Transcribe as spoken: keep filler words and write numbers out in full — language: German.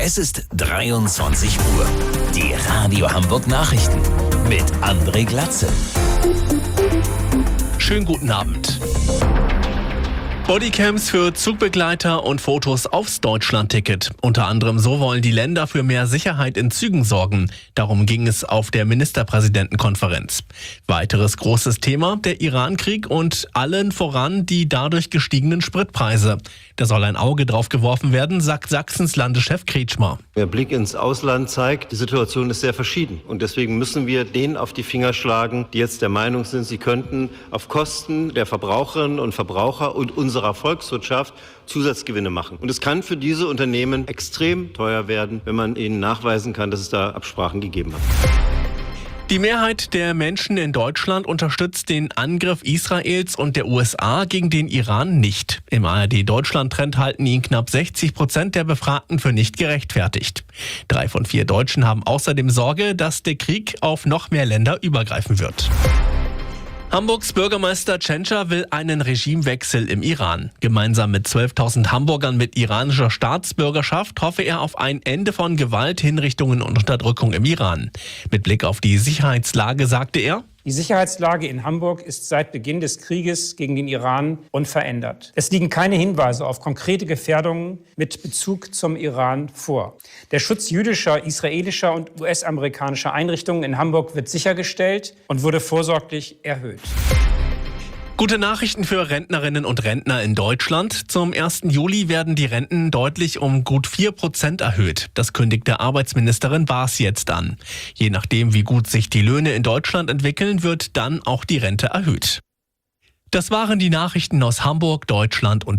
Es ist dreiundzwanzig Uhr. Die Radio Hamburg Nachrichten mit André Glatze. Schönen guten Abend. Bodycams für Zugbegleiter und Fotos aufs Deutschlandticket. Unter anderem so wollen die Länder für mehr Sicherheit in Zügen sorgen. Darum ging es auf der Ministerpräsidentenkonferenz. Weiteres großes Thema, der Iran-Krieg und allen voran die dadurch gestiegenen Spritpreise. Da soll ein Auge drauf geworfen werden, sagt Sachsens Landeschef Kretschmer. Der Blick ins Ausland zeigt, die Situation ist sehr verschieden. Und deswegen müssen wir denen auf die Finger schlagen, die jetzt der Meinung sind, sie könnten auf Kosten der Verbraucherinnen und Verbraucher und unserer Volkswirtschaft Zusatzgewinne machen. Und es kann für diese Unternehmen extrem teuer werden, wenn man ihnen nachweisen kann, dass es da Absprachen gegeben hat. Die Mehrheit der Menschen in Deutschland unterstützt den Angriff Israels und der U S A gegen den Iran nicht. Im A R D-Deutschland-Trend halten ihn knapp sechzig Prozent der Befragten für nicht gerechtfertigt. Drei von vier Deutschen haben außerdem Sorge, dass der Krieg auf noch mehr Länder übergreifen wird. Hamburgs Bürgermeister Tschentscher will einen Regimewechsel im Iran. Gemeinsam mit zwölftausend Hamburgern mit iranischer Staatsbürgerschaft hoffe er auf ein Ende von Gewalt, Hinrichtungen und Unterdrückung im Iran. Mit Blick auf die Sicherheitslage sagte er: Die Sicherheitslage in Hamburg ist seit Beginn des Krieges gegen den Iran unverändert. Es liegen keine Hinweise auf konkrete Gefährdungen mit Bezug zum Iran vor. Der Schutz jüdischer, israelischer und U S-amerikanischer Einrichtungen in Hamburg wird sichergestellt und wurde vorsorglich erhöht. Gute Nachrichten für Rentnerinnen und Rentner in Deutschland. Zum ersten Juli werden die Renten deutlich um gut vier Prozent erhöht. Das kündigte Arbeitsministerin Baas jetzt an. Je nachdem, wie gut sich die Löhne in Deutschland entwickeln, wird dann auch die Rente erhöht. Das waren die Nachrichten aus Hamburg, Deutschland und